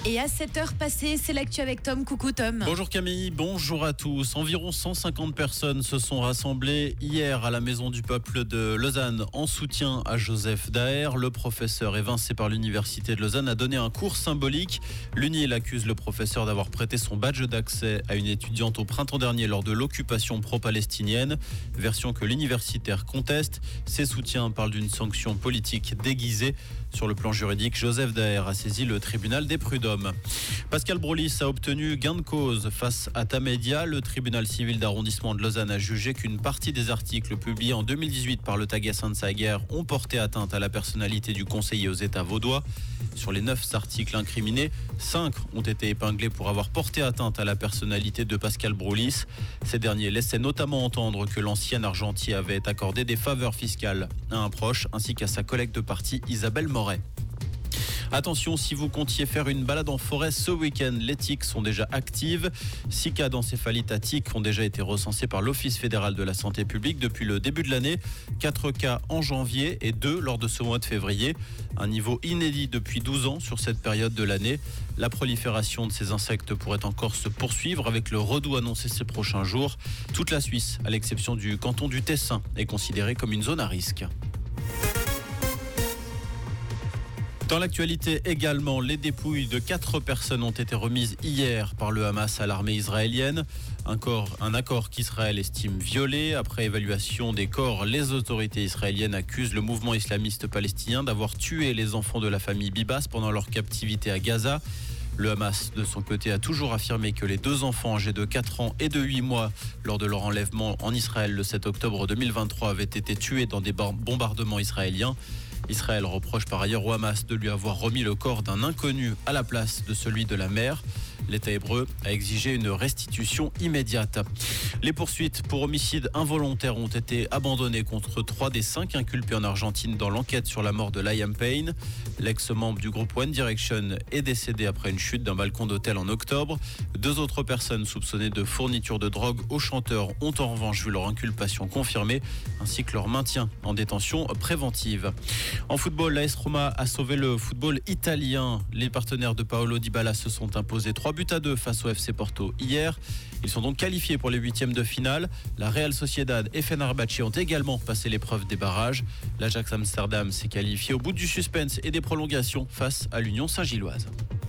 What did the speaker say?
Et à 7h passées, c'est l'actu avec Tom. Coucou Tom. Bonjour Camille, bonjour à tous. Environ 150 personnes se sont rassemblées hier à la Maison du Peuple de Lausanne en soutien à Joseph Daher. Le professeur évincé par l'Université de Lausanne a donné un cours symbolique. L'UNIL accuse le professeur d'avoir prêté son badge d'accès à une étudiante au printemps dernier lors de l'occupation pro-palestinienne. Version que l'universitaire conteste. Ses soutiens parlent d'une sanction politique déguisée. Sur le plan juridique, Joseph Daher a saisi le tribunal des prud'hommes. Pascal Brolis a obtenu gain de cause face à Tamedia. Le tribunal civil d'arrondissement de Lausanne a jugé qu'une partie des articles publiés en 2018 par le Tages-Anzeiger ont porté atteinte à la personnalité du conseiller aux États vaudois. Sur les 9 articles incriminés, 5 ont été épinglés pour avoir porté atteinte à la personnalité de Pascal Brolis. Ces derniers laissaient notamment entendre que l'ancien argentier avait accordé des faveurs fiscales à un proche ainsi qu'à sa collègue de parti Isabelle Moret. Attention, si vous comptiez faire une balade en forêt ce week-end, les tiques sont déjà actives. 6 cas d'encéphalite à tiques ont déjà été recensés par l'Office fédéral de la santé publique depuis le début de l'année. 4 cas en janvier et 2 lors de ce mois de février. Un niveau inédit depuis 12 ans sur cette période de l'année. La prolifération de ces insectes pourrait encore se poursuivre avec le redout annoncé ces prochains jours. Toute la Suisse, à l'exception du canton du Tessin, est considérée comme une zone à risque. Dans l'actualité également, les dépouilles de 4 personnes ont été remises hier par le Hamas à l'armée israélienne. Un accord qu'Israël estime violé. Après évaluation des corps, les autorités israéliennes accusent le mouvement islamiste palestinien d'avoir tué les enfants de la famille Bibas pendant leur captivité à Gaza. Le Hamas, de son côté, a toujours affirmé que les 2 enfants âgés de 4 ans et de 8 mois, lors de leur enlèvement en Israël le 7 octobre 2023, avaient été tués dans des bombardements israéliens. Israël reproche par ailleurs au Hamas de lui avoir remis le corps d'un inconnu à la place de celui de la mère. L'État hébreu a exigé une restitution immédiate. Les poursuites pour homicide involontaire ont été abandonnées contre 3 des 5 inculpés en Argentine dans l'enquête sur la mort de Liam Payne. L'ex-membre du groupe One Direction est décédé après une chute d'un balcon d'hôtel en octobre. 2 autres personnes soupçonnées de fourniture de drogue au chanteur ont en revanche vu leur inculpation confirmée, ainsi que leur maintien en détention préventive. En football, l'AS Roma a sauvé le football italien. Les partenaires de Paolo Dybala se sont imposés 3-2 face au FC Porto hier. Ils sont donc qualifiés pour les 8e de finale. La Real Sociedad et Fenerbahçe ont également passé l'épreuve des barrages. L'Ajax Amsterdam s'est qualifié au bout du suspense et des prolongations face à l'Union Saint-Gilloise.